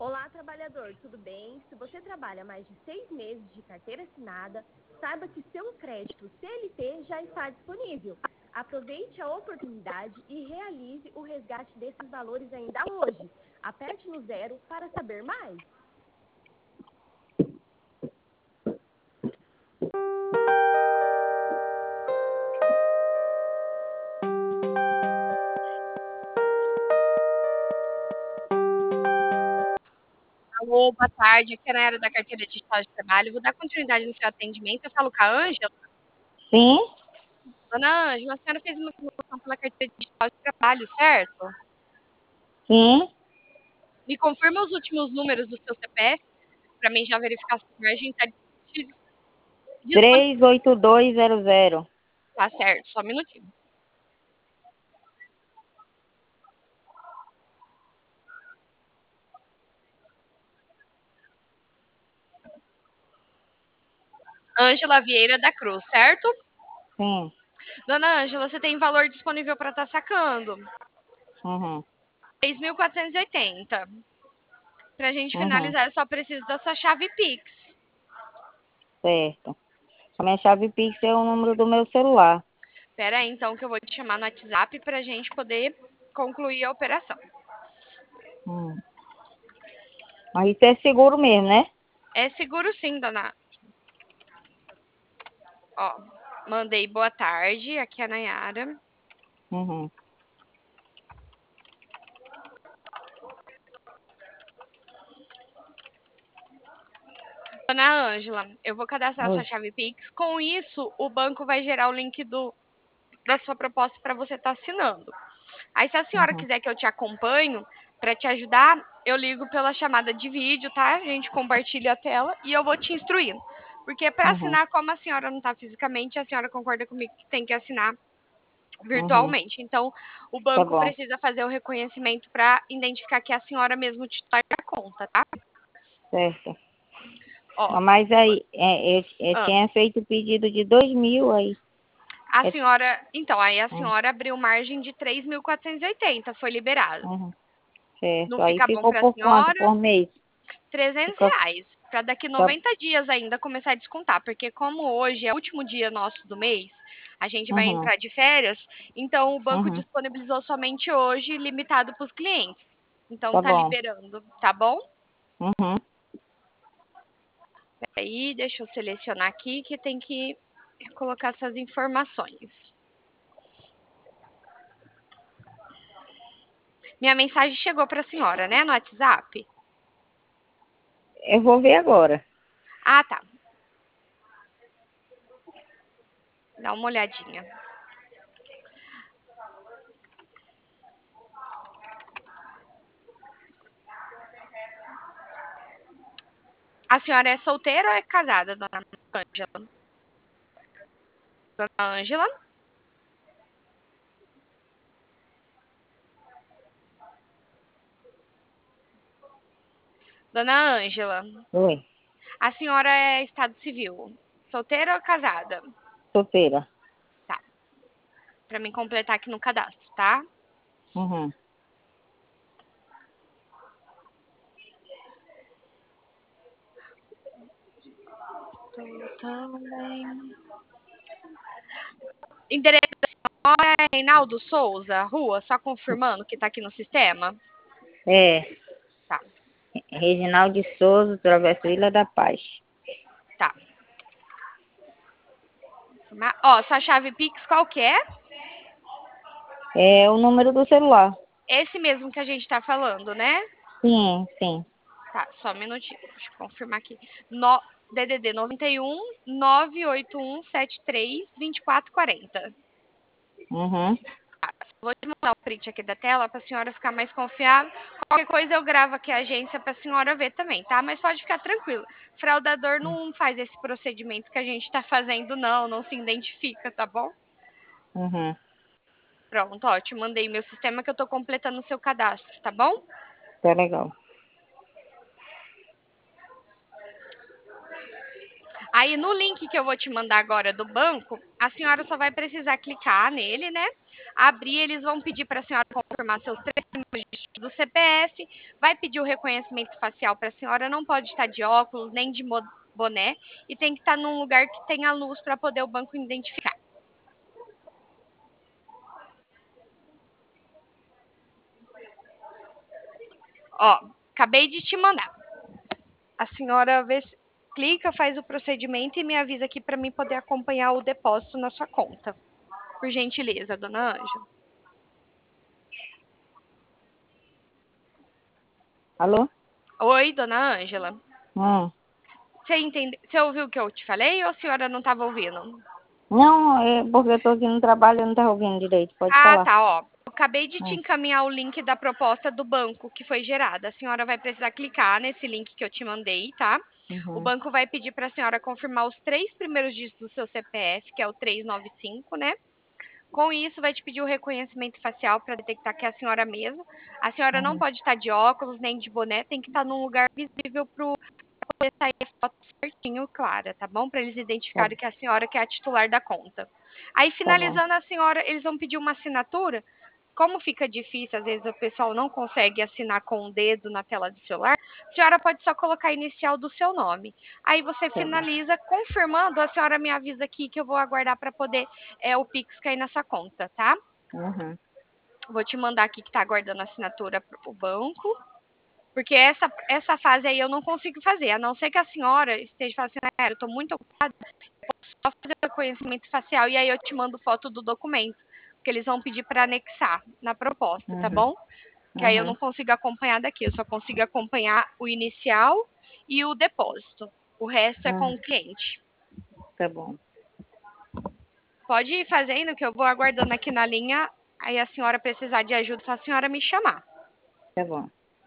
Olá, trabalhador, tudo bem? Se você trabalha mais de 6 meses de carteira assinada, saiba que seu crédito CLT já está disponível. Aproveite a oportunidade e realize o resgate desses valores ainda hoje. Aperte no 0 para saber mais. Alô, boa tarde. Aqui é na área da carteira digital de trabalho. Vou dar continuidade no seu atendimento. Eu falo com a Ângela. Sim, Dona Ângela, a senhora fez uma promoção pela carteira digital de trabalho, certo? sim. Me confirma os últimos números do seu CPF, para mim já verificar se a margem está disponível. 38200. Tá certo, só um minutinho. Ângela Vieira da Cruz, certo? Sim. Dona Ângela, você tem valor disponível para estar sacando? Uhum. 3.480. Para a gente Uhum. finalizar, eu só preciso da sua chave Pix. Certo. A minha chave Pix é o número do meu celular. Espera aí, então, que eu vou te chamar no WhatsApp para a gente poder concluir a operação. Mas isso é seguro mesmo, né? É seguro sim, dona. Ó, mandei boa tarde, aqui é a Nayara. Uhum. Dona Ângela, eu vou cadastrar a sua Oi. chave Pix. Com isso, o banco vai gerar o link da sua proposta para você estar assinando. Aí, se a senhora Uhum. quiser que eu te acompanhe para te ajudar, eu ligo pela chamada de vídeo, tá? A gente compartilha a tela e eu vou te instruindo. Porque para Uhum. assinar, como a senhora não está fisicamente, a senhora concorda comigo que tem que assinar Uhum. virtualmente. Então, o Tá banco bom. precisa fazer o reconhecimento para identificar que é a senhora mesmo titular da conta, tá? Certo. Ó, Mas aí, eu ah, tinha feito o pedido de 2.000 aí. a É, senhora, então, aí a hum, senhora abriu margem de 3.480, foi liberado. uhum. Não Certo. Aí fica bom ficou para a por quanto senhora? por mês? 300 Fica, reais, para daqui fica, 90 dias ainda começar a descontar, porque como hoje é o último dia nosso do mês, a gente vai uhum. entrar de férias, então o banco Uhum. disponibilizou somente hoje, limitado para os clientes. Então Tá tá bom. liberando, tá bom? Uhum. Aí, deixa eu selecionar aqui que tem que colocar essas informações. Minha mensagem chegou para a senhora, né, no WhatsApp? Eu vou ver agora. Ah, tá. Dá uma olhadinha. A senhora é solteira ou é casada, dona Ângela? Dona Ângela? Dona Ângela, Oi. a senhora é estado civil, solteira ou casada? Solteira. Tá, para mim completar aqui no cadastro, tá? Uhum. Também. Endereço é Reinaldo Souza, rua, só confirmando que tá aqui no sistema? É. Tá, Reginaldo de Souza, Travessa Ilha da Paz. tá. Ó, sua chave Pix qual que é? É o número do celular. Esse mesmo que a gente tá falando, né? Sim, sim. Tá, só um minutinho. Deixa eu confirmar aqui. No, DDD 91 98173 2440. Uhum. Vou te mandar o print aqui da tela para a senhora ficar mais confiável. Qualquer coisa eu gravo aqui a agência para a senhora ver também, tá? Mas pode ficar tranquilo. Fraudador não faz esse procedimento que a gente está fazendo, não. Não se identifica, tá bom? Uhum. Pronto, ó. Te mandei meu sistema que eu tô completando o seu cadastro, tá bom? Tá legal. Aí no link que eu vou te mandar agora do banco, a senhora só vai precisar clicar nele, né? Abrir, eles vão pedir para a senhora confirmar confirmar seus 3 primeiros dígitos do CPF, vai pedir o reconhecimento facial para a senhora, não pode estar de óculos, nem de boné, e tem que estar num lugar que tenha luz para poder o banco identificar. Ó, acabei de te mandar. A senhora clica, faz o procedimento e me avisa aqui para mim poder acompanhar o depósito na sua conta. Por gentileza, dona Ângela. Alô? Oi, dona Ângela. Você entende? Você ouviu o que eu te falei ou a senhora não estava ouvindo? Não, é porque eu tô aqui no trabalho e não tá ouvindo direito. Pode falar. Tá, ó. Eu acabei de te encaminhar o link da proposta do banco que foi gerada. A senhora vai precisar clicar nesse link que eu te mandei, tá? O banco vai pedir para a senhora confirmar os 3 primeiros dígitos do seu CPF, que é o 395, né? Com isso, vai te pedir o reconhecimento facial para detectar que é a senhora mesmo. A senhora não pode estar de óculos nem de boné, tem que estar num lugar visível para poder sair a foto certinho, clara, tá bom? Para eles identificarem que é a senhora que é a titular da conta. Aí, finalizando, a senhora, eles vão pedir uma assinatura. Como fica difícil, às vezes o pessoal não consegue assinar com o dedo na tela do celular, a senhora pode só colocar a inicial do seu nome. Aí você finaliza, confirmando, a senhora me avisa aqui que eu vou aguardar para poder o Pix cair na sua conta, tá? Vou te mandar aqui que tá aguardando a assinatura para o banco. Porque essa fase aí eu não consigo fazer, a não ser que a senhora esteja falando assim, eu estou muito ocupada, eu posso só fazer o reconhecimento facial e aí eu te mando foto do documento, que eles vão pedir para anexar na proposta, tá bom? Que aí eu não consigo acompanhar daqui, eu só consigo acompanhar o inicial e o depósito. O resto é com o cliente. Tá bom. Pode ir fazendo, que eu vou aguardando aqui na linha, aí a senhora precisar de ajuda, só a senhora me chamar. Tá bom.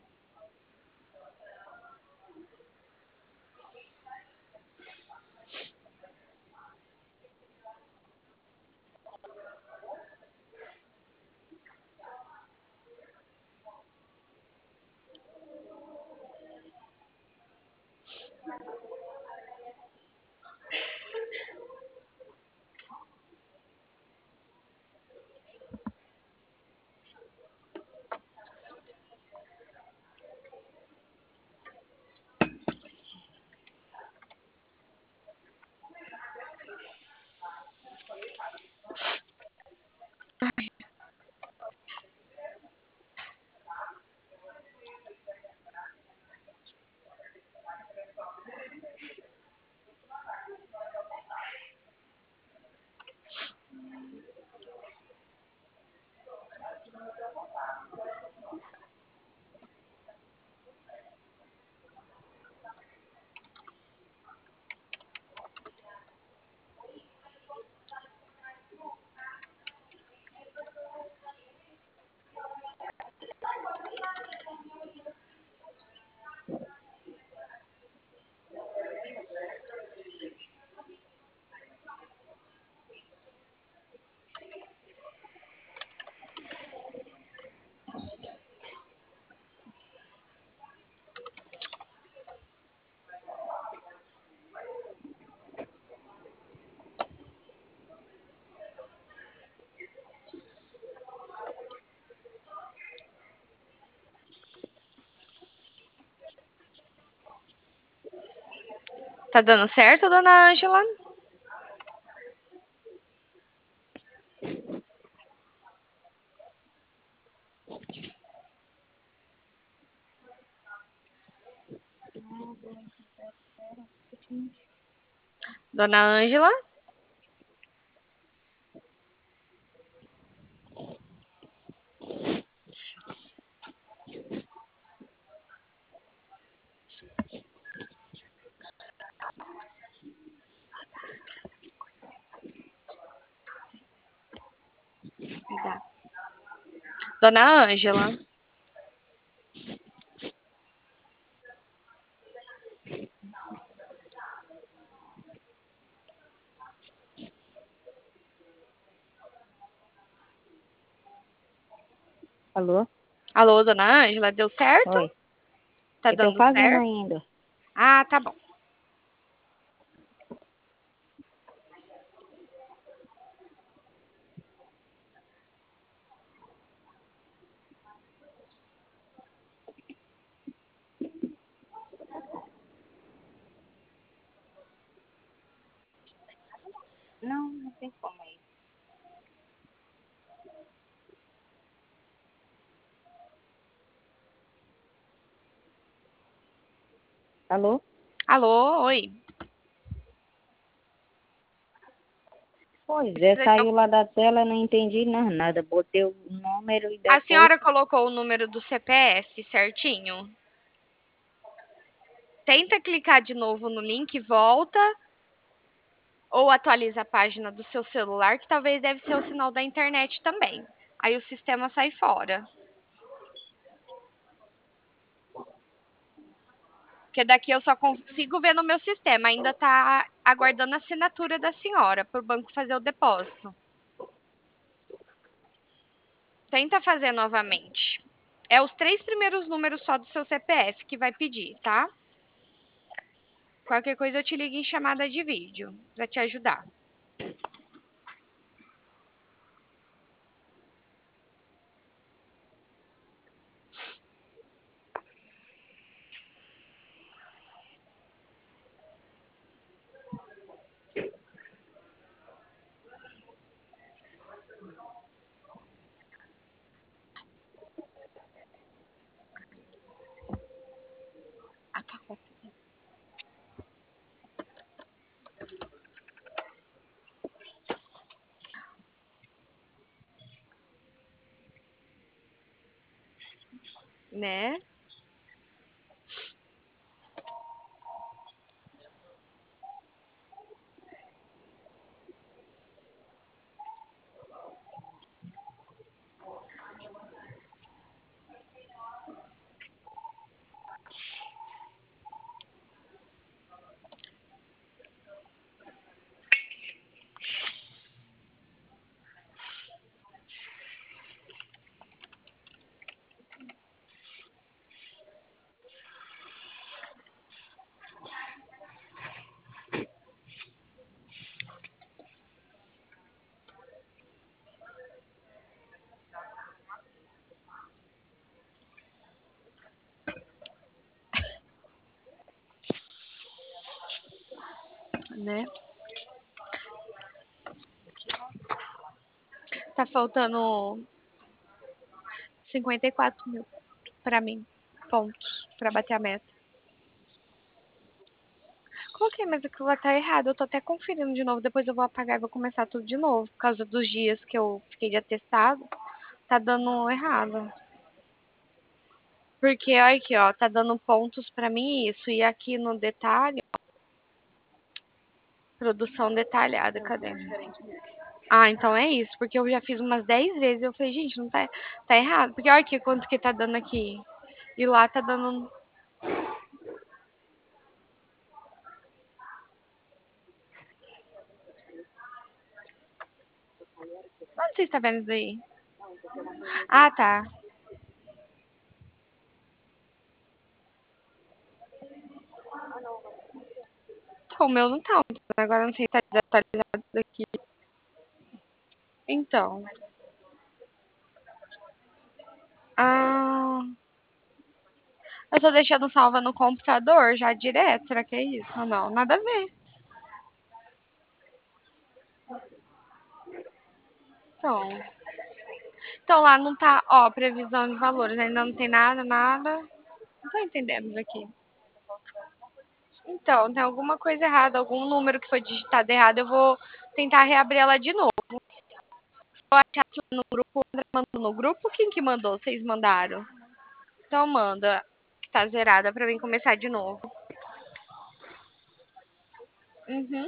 Tá dando certo, dona Ângela? Dona Ângela? Dona Ângela? Alô? Alô, dona Ângela, deu certo? Oi. Tá Eu tô dando fazendo certo? ainda. Ah, tá bom. Alô? Alô, oi. Pois é, Precisa de saiu lá da tela, não entendi nada. Botei o número e A depois. senhora colocou o número do CPF certinho? Tenta clicar de novo no link, volta ou atualiza a página do seu celular, que talvez deve ser o sinal da internet também. Aí o sistema sai fora. Porque daqui eu só consigo ver no meu sistema. Ainda está aguardando a assinatura da senhora para o banco fazer o depósito. Tenta fazer novamente. É os 3 primeiros números só do seu CPF que vai pedir, tá? Qualquer coisa eu te ligo em chamada de vídeo para te ajudar. Ah, tá. Né? Né? Tá faltando 54 mil para mim. Pontos para bater a meta. Coloquei, mas aquilo lá tá errado. Eu tô até conferindo de novo. Depois eu vou apagar e vou começar tudo de novo. Por causa dos dias que eu fiquei de atestado. Tá dando errado. Porque, olha aqui, ó. Tá dando pontos pra mim isso. E aqui no detalhe. Produção detalhada. Cadê? Ah, então é isso. Porque eu já fiz umas 10 vezes. Eu falei, gente, não tá, tá errado. Porque olha aqui quanto que tá dando aqui. E lá tá dando. Onde você está vendo isso aí? Ah, tá. Então, o meu não tá. Agora eu não sei se tá desatualizado aqui. Então. Ah, eu tô deixando salva no computador já direto. Será que é isso ou não? Nada a ver. Então, então lá não tá, ó, previsão de valores. Ainda não tem nada, nada. Não tô entendendo isso aqui. Então, tem alguma coisa errada, algum número que foi digitado errado. Eu vou tentar reabrir ela de novo. Vou achar aqui no grupo. O André mandou no grupo? Quem que mandou? Vocês mandaram? Então manda, que tá zerada pra mim começar de novo. Uhum.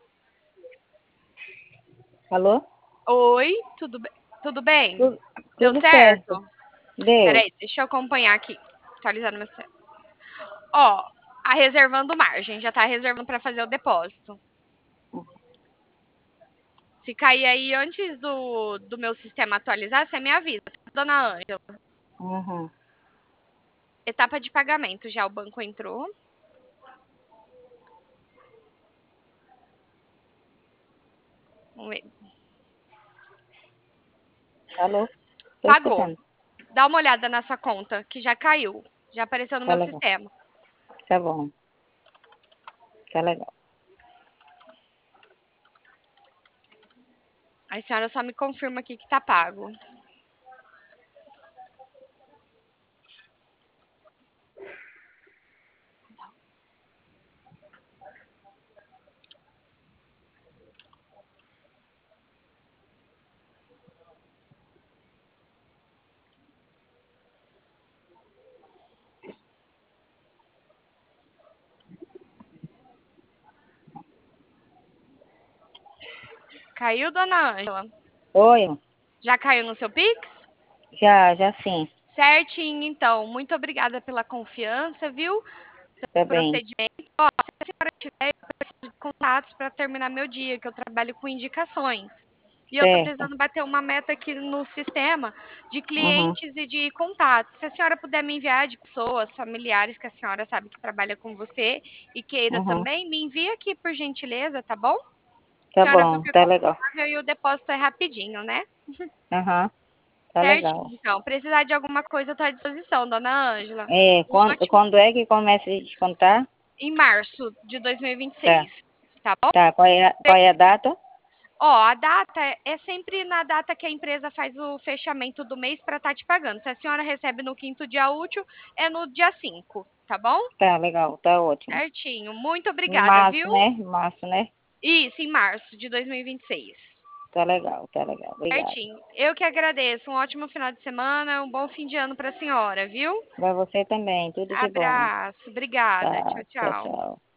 Alô? Oi, tudo bem? Tudo bem? Tudo, Deu tudo certo. certo? Deu. Peraí, deixa eu acompanhar aqui. Atualizando meu sistema. Ó, a reservando margem. Já tá reservando pra fazer o depósito. Se cair aí antes do meu sistema atualizar, você me avisa, tá, dona Ângela? Uhum. Etapa de pagamento. Já o banco entrou. Vamos ver. Alô? Tô Pagou. escutando. Dá uma olhada na sua conta, que já caiu. Já apareceu no Tá meu legal. sistema. Tá bom. Tá legal. A senhora só me confirma aqui que tá pago. caiu, dona Ângela? Oi, Já caiu no seu Pix? já sim, Certinho, então. Muito obrigada pela confiança, viu? tá bem. Procedimento. Ó, se a senhora tiver, eu preciso de contatos para terminar meu dia, que eu trabalho com indicações. E eu tô Certo. precisando bater uma meta aqui no sistema de Uhum, clientes e de contatos. Se a senhora puder me enviar de pessoas, familiares que a senhora sabe que trabalha com você e queira uhum. também, me envia aqui por gentileza, tá bom? A Tá senhora viu bom, que é tá legal. confiável e o depósito é rapidinho, né? Aham, tá Certinho, legal. então. Precisar de alguma coisa, eu tô à disposição, dona Ângela. É, Um ótimo quando é que começa a descontar? em março de Tá, 2026, tá bom? tá. Qual é a data? Ó, a data é sempre na data que a empresa faz o fechamento do mês para estar te pagando. Se a senhora recebe no quinto dia útil, é no dia 5, tá bom? Tá legal, tá ótimo. Certinho. Muito Em obrigada, março, viu? né? Em março, né? Isso, em março de 2026. Tá legal, tá legal. Obrigada. Certinho. Eu que agradeço. Um ótimo final de semana, um bom fim de ano para a senhora, viu? Pra você também, tudo de bom. Abraço. Obrigada. Tá, Tchau, tchau, tchau. tchau.